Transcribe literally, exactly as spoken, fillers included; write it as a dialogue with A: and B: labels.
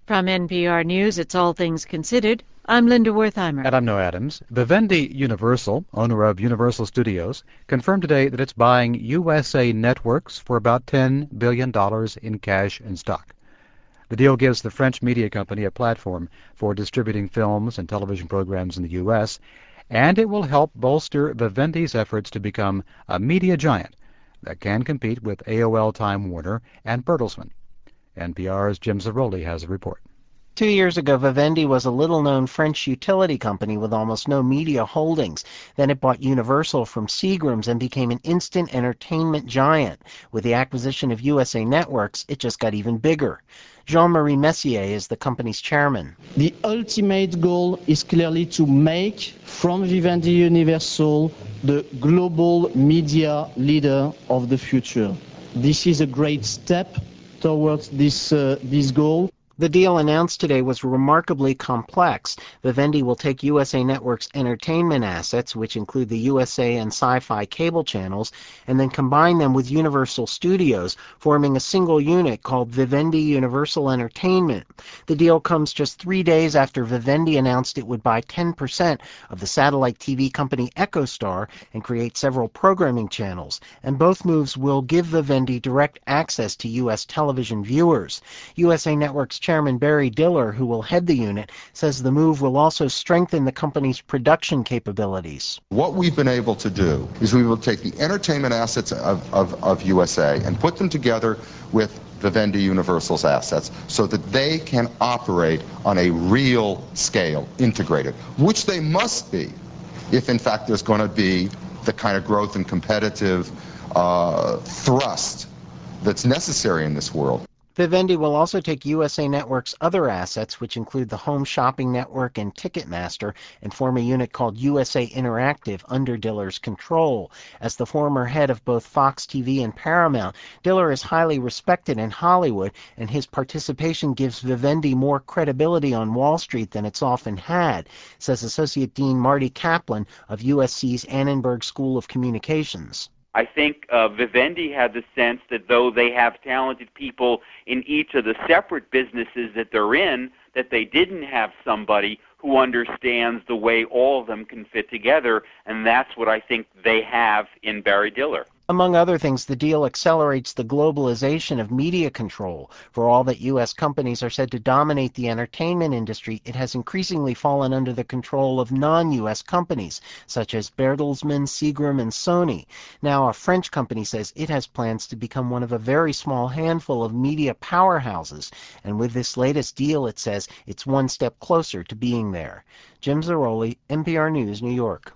A: From N P R News, it's All Things Considered. I'm Linda Wertheimer.
B: And I'm Noah Adams. Vivendi Universal, owner of Universal Studios, confirmed today that it's buying U S A Networks for about ten billion dollars in cash and stock. The deal gives the French media company a platform for distributing films and television programs in the U S, and it will help bolster Vivendi's efforts to become a media giant that can compete with A O L, Time Warner, and Bertelsmann. N P R's Jim Zarroli has a report.
C: Two years ago, Vivendi was a little-known French utility company with almost no media holdings. Then it bought Universal from Seagram's and became an instant entertainment giant. With the acquisition of U S A Networks, it just got even bigger. Jean-Marie Messier is the company's chairman.
D: The ultimate goal is clearly to make from Vivendi Universal the global media leader of the future. This is a great step towards this, uh, this goal.
C: The deal announced today was remarkably complex. Vivendi will take U S A Network's entertainment assets, which include the U S A and Sci-Fi cable channels, and then combine them with Universal Studios, forming a single unit called Vivendi Universal Entertainment. The deal comes just three days after Vivendi announced it would buy ten percent of the satellite T V company EchoStar and create several programming channels. And both moves will give Vivendi direct access to U S television viewers. U S A Network's Chairman Barry Diller, who will head the unit, says the move will also strengthen the company's production capabilities.
E: What we've been able to do is we will take the entertainment assets of, of, of U S A and put them together with Vivendi Universal's assets so that they can operate on a real scale, integrated, which they must be if in fact there's going to be the kind of growth and competitive uh, thrust that's necessary in this world.
C: Vivendi will also take U S A Network's other assets, which include the Home Shopping Network and Ticketmaster, and form a unit called U S A Interactive under Diller's control. As the former head of both Fox T V and Paramount, Diller is highly respected in Hollywood, and his participation gives Vivendi more credibility on Wall Street than it's often had, says Associate Dean Marty Kaplan of U S C's Annenberg School of Communications.
F: I think uh, Vivendi had the sense that though they have talented people in each of the separate businesses that they're in, that they didn't have somebody who understands the way all of them can fit together, and that's what I think they have in Barry Diller.
C: Among other things, the deal accelerates the globalization of media control. For all that U S companies are said to dominate the entertainment industry, it has increasingly fallen under the control of non-U S companies, such as Bertelsmann, Seagram, and Sony. Now, a French company says it has plans to become one of a very small handful of media powerhouses. And with this latest deal, it says it's one step closer to being there. Jim Zarroli, N P R News, New York.